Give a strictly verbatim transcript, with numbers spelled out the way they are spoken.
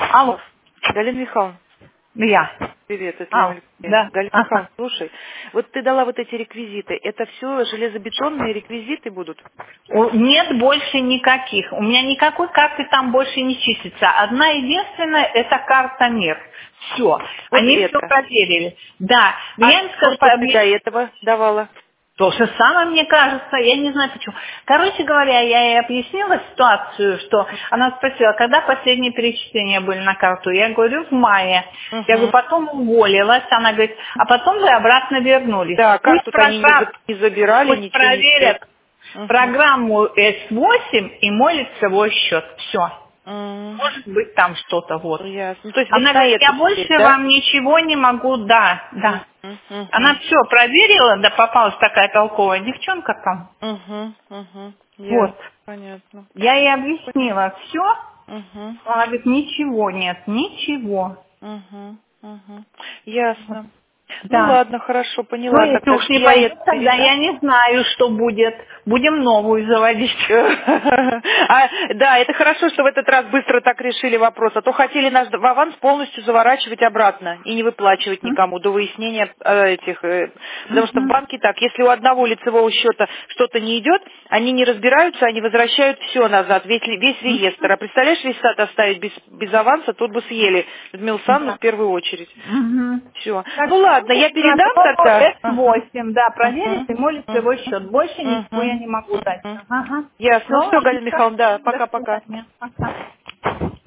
Алло. Галина Михайловна, Я. привет, это А, Ольга. да. Галина Ага. Михайловна, слушай, вот ты дала вот эти реквизиты, это все железобетонные реквизиты будут? У- Нет больше никаких. У меня никакой карты там больше не числится. Одна единственная — это карта МИР. Все. Вот Они все это. проверили. Да. Но А я им то, скажу, что по- ты мне- до этого давала? то же самое, мне кажется, я не знаю почему. Короче говоря, я ей объяснила ситуацию, что она спросила, когда последние перечисления были на карту. Я говорю, в мае. Я говорю, Угу. потом уволилась. Она говорит, а потом вы обратно вернулись. Да, Пусть карту-то они не, программ, за- не забирали, пусть ничего не проверят все. Угу. программу эс восемь и мой лицевой счет. Все. Может быть, там что-то вот. Ясно. Ну, то есть вот Она на говорит, я эту теперь, больше да? вам ничего не могу, да, да. Угу. Она Угу. все проверила, да попалась такая толковая девчонка там. Угу. Угу. Вот. Ясно. Понятно. Я ей объяснила все. Угу. Она говорит, ничего нет, ничего. Угу. Угу. Ясно. Ну Да. ладно, хорошо, Ну, поняла. если Тогда уж ж не я пойдет, это тогда передам. я не знаю, что будет. Будем новую заводить. А, да, это хорошо, что в этот раз быстро так решили вопрос. А то хотели наш в аванс полностью заворачивать обратно и не выплачивать никому до выяснения э, этих. э, потому что в Мгм. банке так, если у одного лицевого счета что-то не идет, они не разбираются, они возвращают все назад, весь, ли- весь реестр. А представляешь, весь сад оставить без, без аванса, тут бы съели Людмилу Санну Да. в первую очередь. Мгм. Все. Так Ну что, ладно, ну, я на передам по тогда. Ага. эс восемь, да, проверить Мгм. и мой лицевой Мгм. счет. Больше ничего я Мгм. не могу дать. Мгм. Ага. Ясно. Ну Все, все, Галина ладненько. Михайловна, да, До пока-пока. свидания. Пока.